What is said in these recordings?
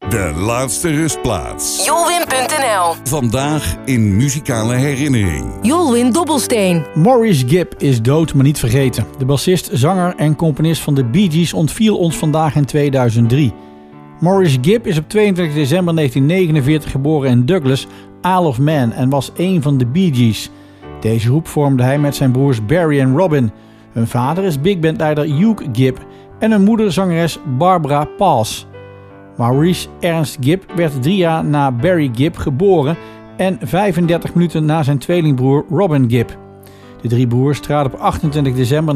De laatste rustplaats. Jolwin.nl. Vandaag in muzikale herinnering. Jolwin Dobbelsteen. Maurice Gibb is dood, maar niet vergeten. De bassist, zanger en componist van de Bee Gees ontviel ons vandaag in 2003. Maurice Gibb is op 22 december 1949 geboren in Douglas, Isle of Man en was één van de Bee Gees. Deze groep vormde hij met zijn broers Barry en Robin. Hun vader is bigbandleider Hugh Gibb en hun moeder zangeres Barbara Paas. Maurice Ernst Gibb werd 3 jaar na Barry Gibb geboren en 35 minuten na zijn tweelingbroer Robin Gibb. De 3 broers traden op 28 december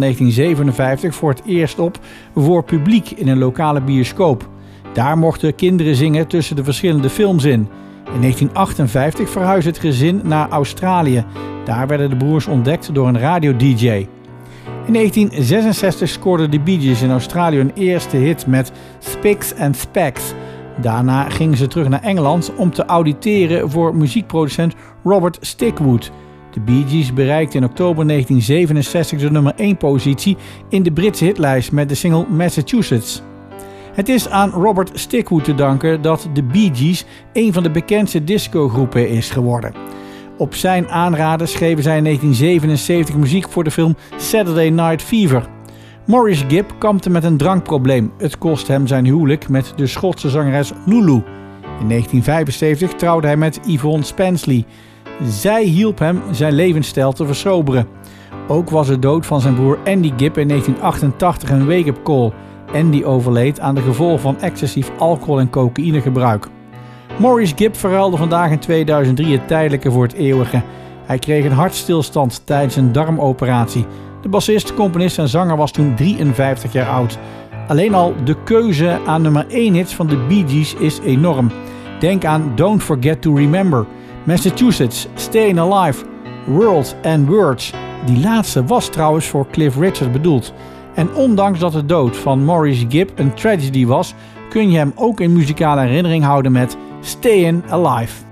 1957 voor het eerst op voor publiek in een lokale bioscoop. Daar mochten kinderen zingen tussen de verschillende films in. In 1958 verhuisde het gezin naar Australië. Daar werden de broers ontdekt door een radio-dj. In 1966 scoorden de Bee Gees in Australië hun eerste hit met Spics and Specks. Daarna gingen ze terug naar Engeland om te auditeren voor muziekproducent Robert Stickwood. De Bee Gees bereikten in oktober 1967 de nummer 1 positie in de Britse hitlijst met de single Massachusetts. Het is aan Robert Stickwood te danken dat de Bee Gees een van de bekendste discogroepen is geworden. Op zijn aanraden schreven zij in 1977 muziek voor de film Saturday Night Fever. Maurice Gibb kampte met een drankprobleem. Het kost hem zijn huwelijk met de Schotse zangeres Lulu. In 1975 trouwde hij met Yvonne Spenceley. Zij hielp hem zijn levensstijl te versoberen. Ook was de dood van zijn broer Andy Gibb in 1988 een wake-up call. Andy overleed aan de gevolgen van excessief alcohol- en cocaïnegebruik. Maurice Gibb verruilde vandaag in 2003 het tijdelijke voor het eeuwige. Hij kreeg een hartstilstand tijdens een darmoperatie. De bassist, componist en zanger was toen 53 jaar oud. Alleen al de keuze aan nummer 1 hits van de Bee Gees is enorm. Denk aan Don't Forget to Remember, Massachusetts, Stayin' Alive, World and Words. Die laatste was trouwens voor Cliff Richard bedoeld. En ondanks dat de dood van Maurice Gibb een tragedy was, kun je hem ook in muzikale herinnering houden met Stayin' Alive.